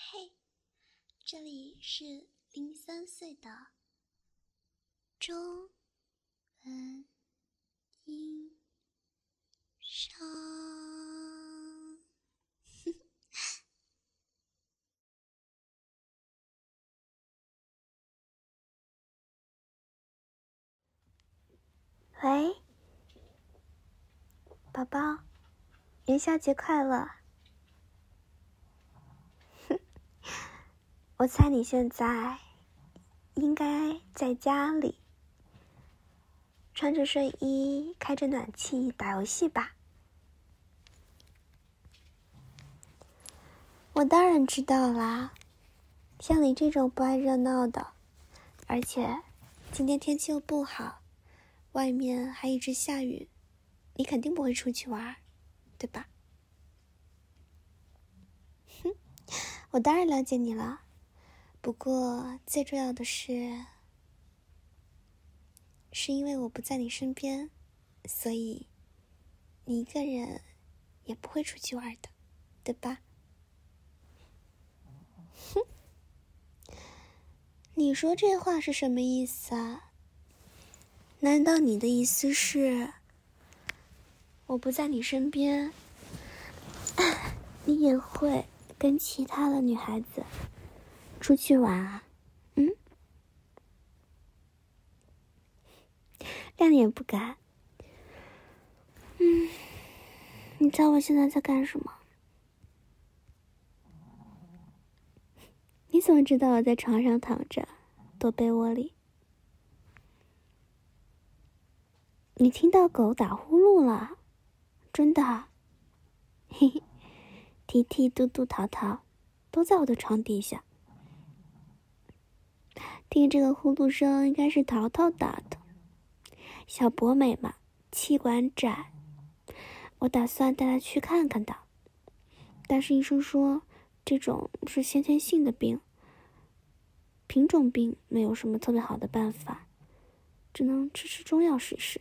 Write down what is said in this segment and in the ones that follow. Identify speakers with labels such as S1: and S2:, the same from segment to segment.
S1: 嘿，这里是03岁的中文音上。
S2: 喂，宝宝，元宵节快乐！我猜你现在应该在家里，穿着睡衣，开着暖气打游戏吧？我当然知道啦，像你这种不爱热闹的，而且今天天气又不好，外面还一直下雨，你肯定不会出去玩，对吧？哼，我当然了解你了，不过最重要的是因为我不在你身边，所以你一个人也不会出去玩的，对吧？哼，你说这话是什么意思啊？难道你的意思是我不在你身边，你也会跟其他的女孩子出去玩啊？亮眼不敢。你知道我现在在干什么？你怎么知道我在床上躺着，躲被窝里？你听到狗打呼噜了？真的？嘿嘿，提提、嘟嘟、淘淘都在我的床底下。听这个呼噜声，应该是淘淘打的。小博美嘛，气管窄，我打算带他去看看的。但是医生说，这种是先天性的病，品种病没有什么特别好的办法，只能吃中药试试。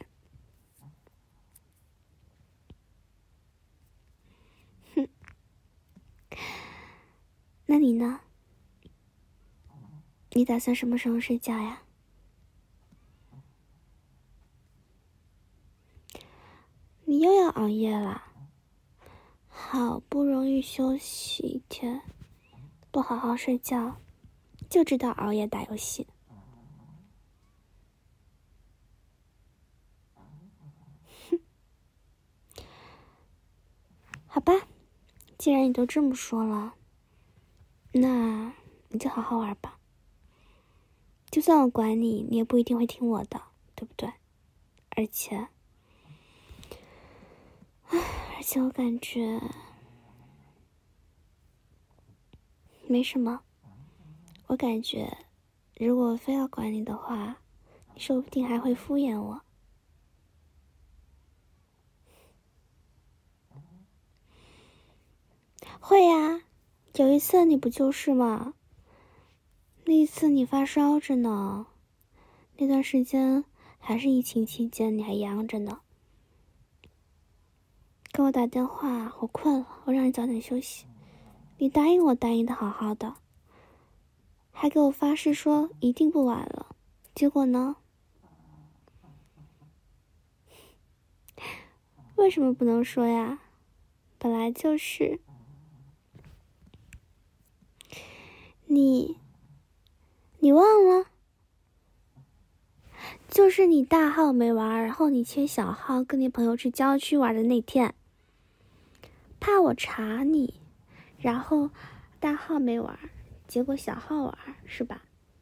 S2: 哼，那你呢？你打算什么时候睡觉呀？你又要熬夜了？好不容易休息一天，不好好睡觉，就知道熬夜打游戏。哼，好吧，既然你都这么说了，那你就好好玩吧。就算我管你，你也不一定会听我的，对不对？而且我感觉没什么。我感觉如果我非要管你的话，你说不定还会敷衍我。会呀，有一次你不就是吗？那一次你发烧着呢，那段时间还是疫情期间，你还阳着呢。给我打电话，我困了，我让你早点休息。你答应我，答应的好好的，还给我发誓说一定不晚了。结果呢？为什么不能说呀？本来就是。你忘了？就是你大号没玩，然后你切小号跟你朋友去郊区玩的那天，怕我查你，然后大号没玩，结果小号玩，是吧？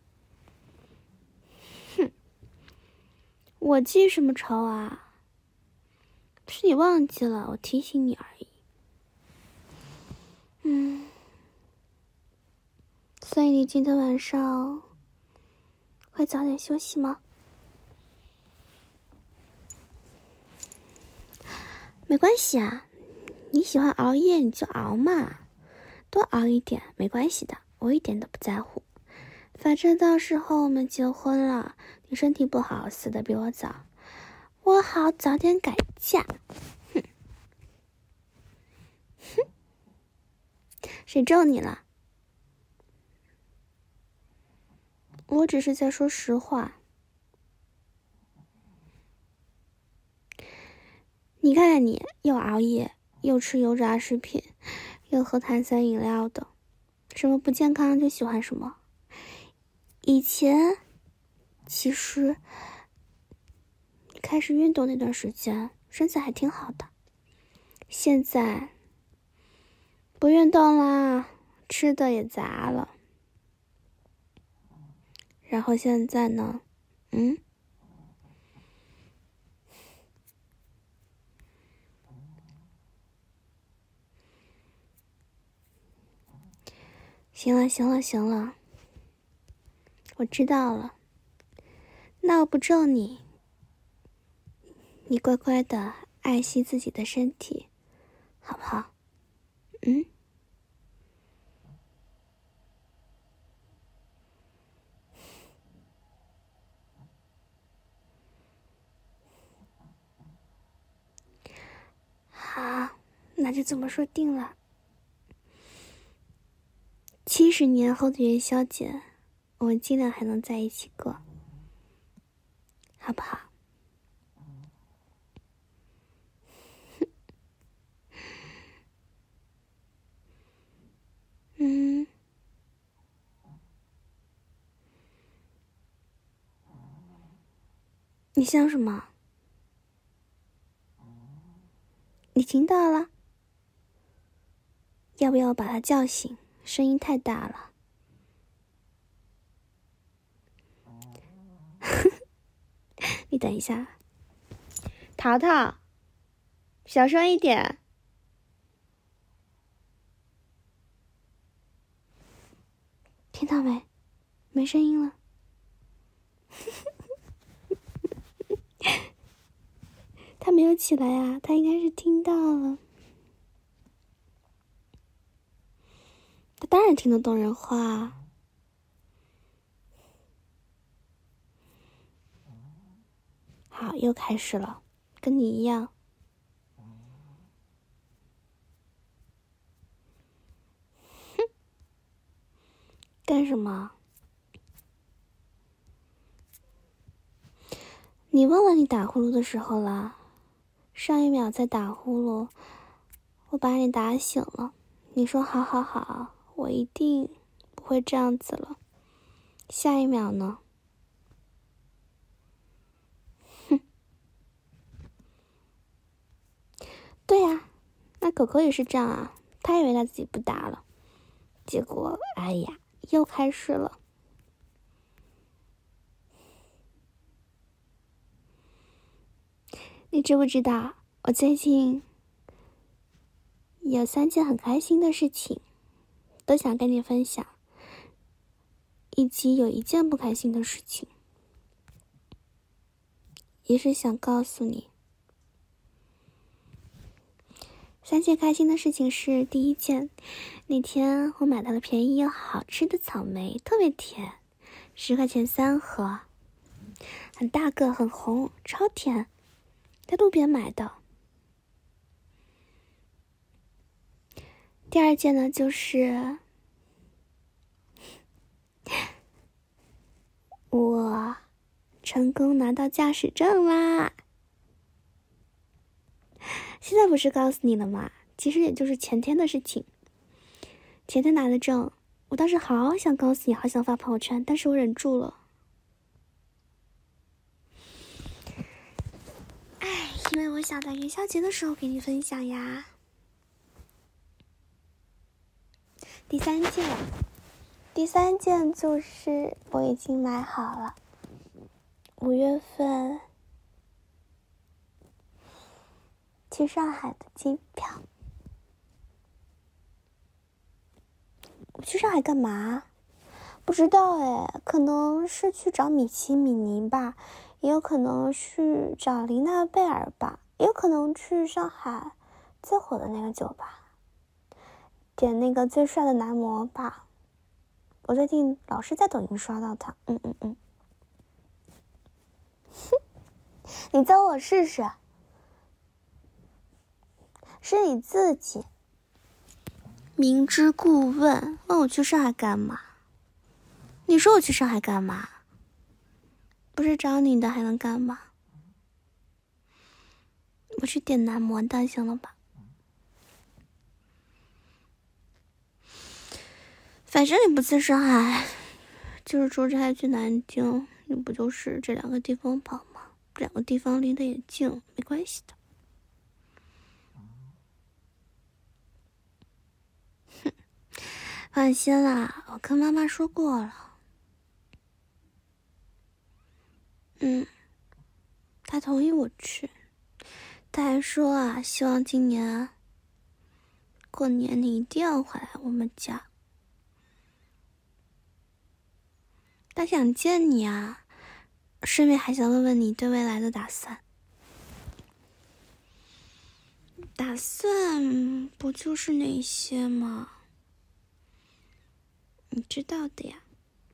S2: 哼，我记什么仇啊？是你忘记了，我提醒你而已。所以你今天晚上会早点休息吗？没关系啊，你喜欢熬夜你就熬嘛，多熬一点没关系的，我一点都不在乎。反正到时候我们结婚了，你身体不好，死得比我早，我好早点改嫁。哼，哼，谁咒你了？ 我只是在说实话。你看看你，又熬夜，又吃油炸食品，又喝碳酸饮料的，什么不健康就喜欢什么。以前其实开始运动那段时间身材还挺好的，现在不运动啦，吃的也杂了，然后现在呢行了，我知道了。那我不咒你，你乖乖的爱惜自己的身体，好不好？好，那就这么说定了。70年后的元宵节，我们尽量还能在一起过，好不好？你想什么？你听到了？要不要把他叫醒？声音太大了。你等一下，淘淘，小声一点。听到没？没声音了。他没有起来啊，他应该是听到了。他当然听得懂人话。好，又开始了，跟你一样。干什么？你忘了你打呼噜的时候了？上一秒在打呼噜，我把你打醒了。你说好好好，我一定不会这样子了。下一秒呢？对呀，那狗狗也是这样啊，它以为它自己不打了，结果哎呀，又开始了。你知不知道，我最近有3件很开心的事情，都想跟你分享，以及有1件不开心的事情，也是想告诉你。3件开心的事情是，第1件，那天我买到了便宜又好吃的草莓，特别甜，10块钱3盒，很大个，很红，超甜，在路边买的。第2件呢，就是我成功拿到驾驶证啦！现在不是告诉你了吗？其实也就是前天的事情。前天拿的证，我当时好想告诉你，好想发朋友圈，但是我忍住了。因为我想在元宵节的时候给你分享呀。第三件就是我已经买好了5月份去上海的机票。我去上海干嘛？不知道哎，可能是去找米奇米妮吧，也有可能去找琳娜贝尔吧，也有可能去上海最火的那个酒吧，点那个最帅的男模吧。我最近老是在抖音刷到他。你教我试试。是你自己明知故问，问我去上海干嘛？你说我去上海干嘛？ 不是找你的还能干嘛？我去点男模的，行了吧？反正你不在上海，就是出差去南京，你不就是这2个地方跑吗？这2个地方离得也近，没关系的。哼，放心啦，我跟妈妈说过了。她同意我去，她还说啊，希望今年过年你一定要回来我们家。她想见你啊，顺便还想问问你对未来的打算。打算不就是那些吗？你知道的呀。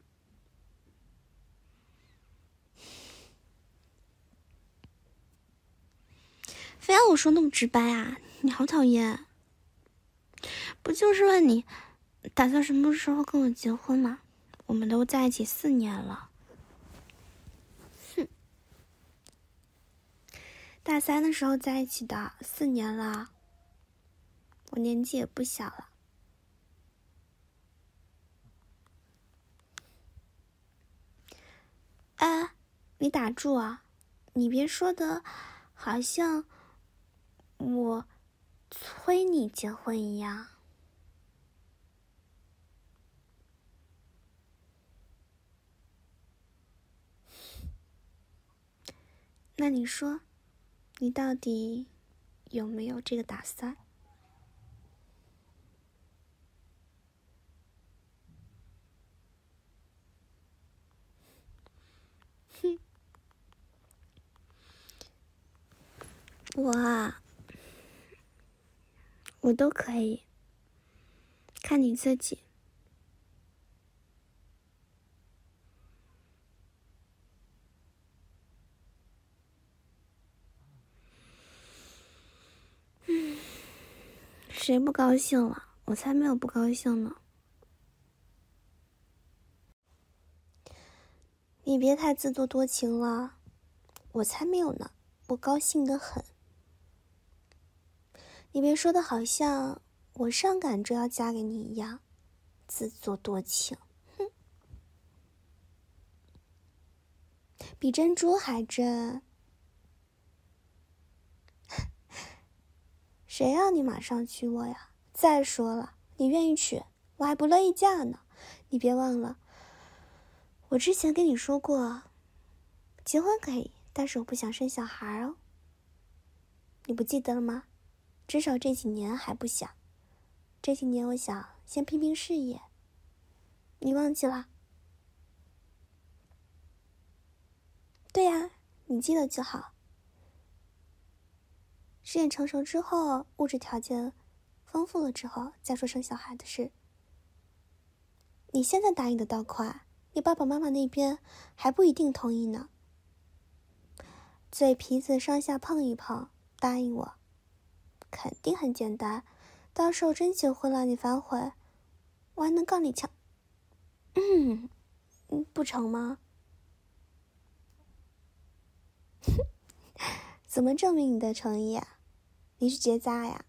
S2: 非要我说那么直白啊，你好讨厌。不就是问你打算什么时候跟我结婚吗？我们都在一起4年了。哼，大3的时候在一起的，4年了，我年纪也不小了。哎，你打住啊，你别说的好像我催你结婚一样。那你说，你到底有没有这个打算？哼，我都可以，看你自己。谁不高兴了？我才没有不高兴呢。你别太自作多情了，我才没有呢，我高兴得很。你别说的好像我上赶着要嫁给你一样，自作多情。哼，比珍珠还真。谁让你马上娶我呀？再说了，你愿意娶，我还不乐意嫁呢。你别忘了，我之前跟你说过，结婚可以，但是我不想生小孩哦。你不记得了吗？至少这几年还不想。这几年我想先拼拼事业。你忘记了？对呀，你记得就好。事业成熟之后，物质条件丰富了之后，再说生小孩的事。你现在答应的倒快，你爸爸妈妈那边还不一定同意呢。嘴皮子上下碰一碰，答应我，肯定很简单。到时候真结婚了，你反悔，我还能告你强。不成吗？怎么证明你的诚意啊？你是结扎呀？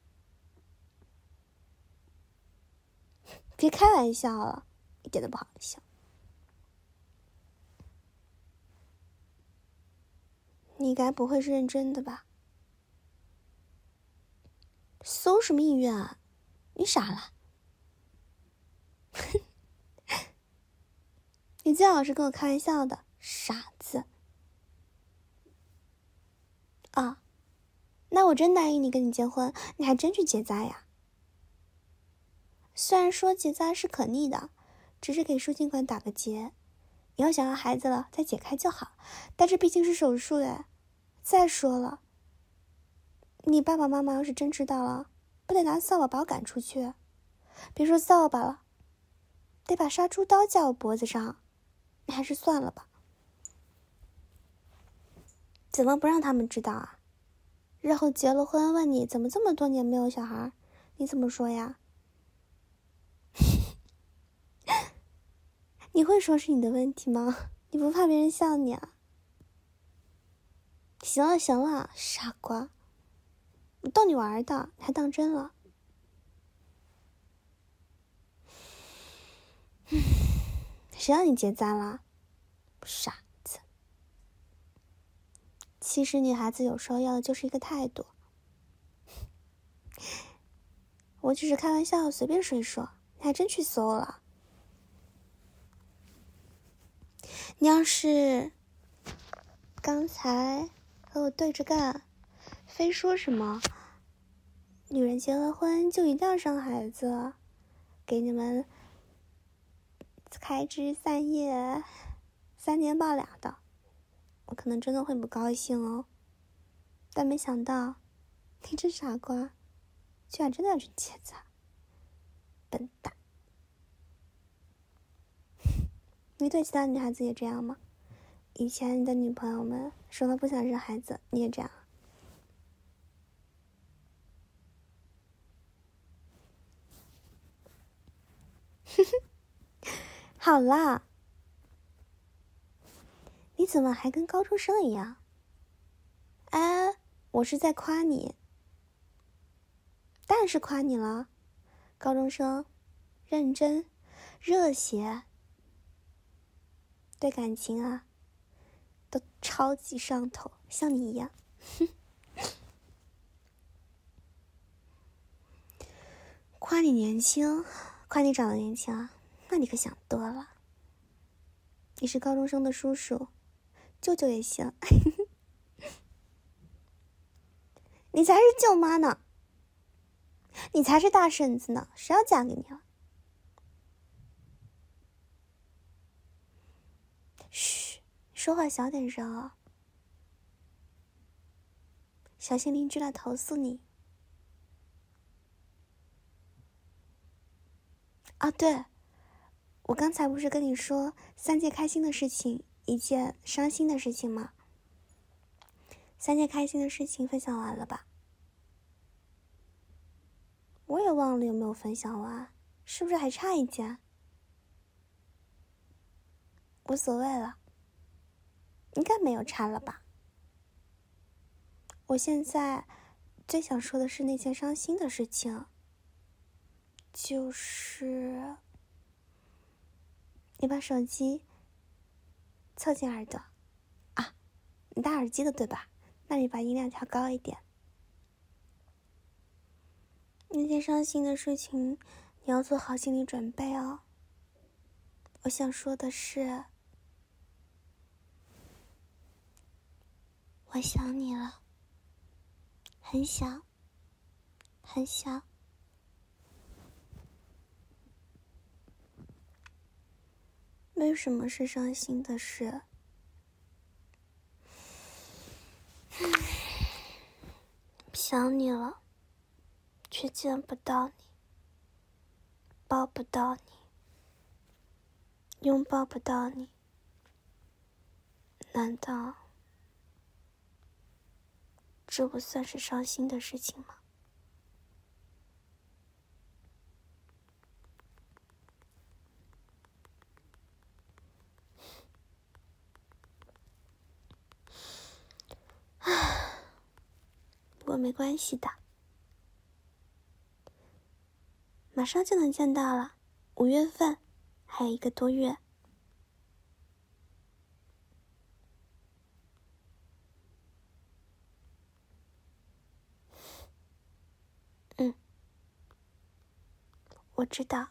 S2: 别开玩笑了，一点都不好笑。你该不会是认真的吧？搜什么意愿啊？你傻了？你最好是跟我开玩笑的，傻子。啊，那我真答应你跟你结婚，你还真去结扎呀？虽然说结扎是可逆的，只是给输精管打个结，以后想要孩子了再解开就好，但这毕竟是手术哎。再说了，你爸爸妈妈要是真知道了，不得拿扫把把我赶出去？别说扫把了，得把杀猪刀架我脖子上，你还是算了吧。怎么不让他们知道啊？日后结了婚问你怎么这么多年没有小孩，你怎么说呀？你会说是你的问题吗？ 你不怕别人笑你啊？行了行了，傻瓜，我逗你玩的，还当真了。谁让你结扎了？傻子。其实女孩子有时候要的就是一个态度。我只是开玩笑，随便说一说，你还真去搜了。你要是刚才和我对着干，非说什么女人结了婚就一定要生孩子，给你们开枝散叶3年抱俩的，我可能真的会不高兴哦。但没想到你这傻瓜居然真的要去结扎，笨蛋。你对其他女孩子也这样吗？以前你的女朋友们说她不想生孩子，你也这样？好啦，你怎么还跟高中生一样？哎，我是在夸你，当然是夸你了。高中生认真热血，对感情啊都超级上头，像你一样。夸你年轻，夸你长得年轻啊，那你可想多了。你是高中生的叔叔，舅舅也行。你才是舅妈呢，你才是大婶子呢，谁要嫁给你了？嘘，说话小点声啊，小心邻居来投诉你。啊，对，我刚才不是跟你说3件开心的事情，1件伤心的事情吗？3件开心的事情分享完了吧？我也忘了有没有分享完，是不是还差1件？无所谓了，应该没有差了吧？我现在最想说的是那件伤心的事情，就是你把手机凑近耳朵啊，你戴耳机的对吧？那你把音量调高一点。那件伤心的事情，你要做好心理准备哦。我想说的是，我想你了，很想，很想。为什么是伤心的事？想你了，却见不到你，抱不到你，拥抱不到你，难道这不算是伤心的事情吗？不过没关系的，马上就能见到了，5月份，还有1个多月。我知道。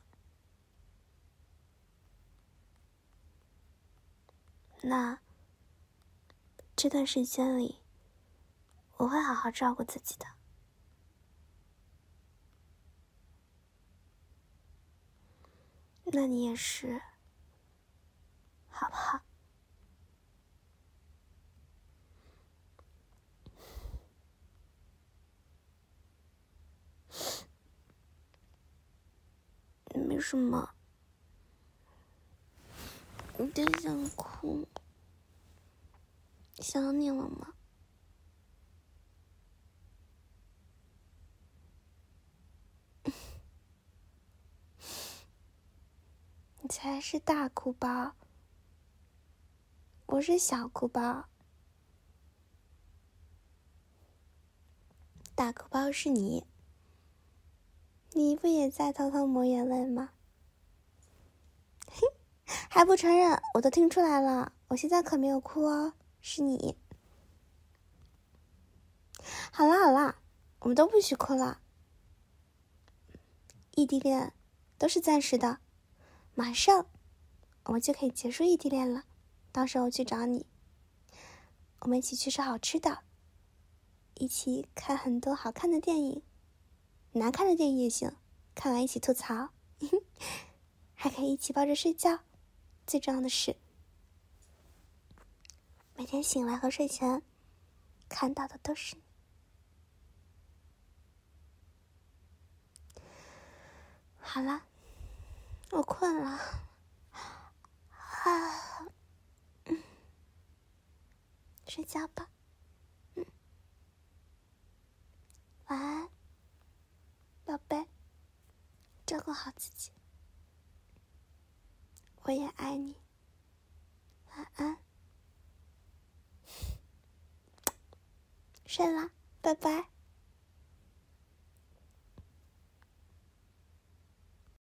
S2: 那这段时间里，我会好好照顾自己的。那你也是，好不好？没什么，有点想哭，想你了吗？你才是大哭包。 我是小哭包，大哭包是你。你不也在偷偷抹眼泪吗？嘿，还不承认？我都听出来了，我现在可没有哭哦，是你。好啦好啦，我们都不许哭了。异地恋都是暂时的，马上我们就可以结束异地恋了。到时候我去找你，我们一起去吃好吃的，一起看很多好看的电影，难看的电影也行，看完一起吐槽，还可以一起抱着睡觉。最重要的是，每天醒来和睡前看到的都是你。好了，我困了，睡觉吧。晚安，宝贝，照顾好自己。我也爱你，晚安，睡啦，拜拜。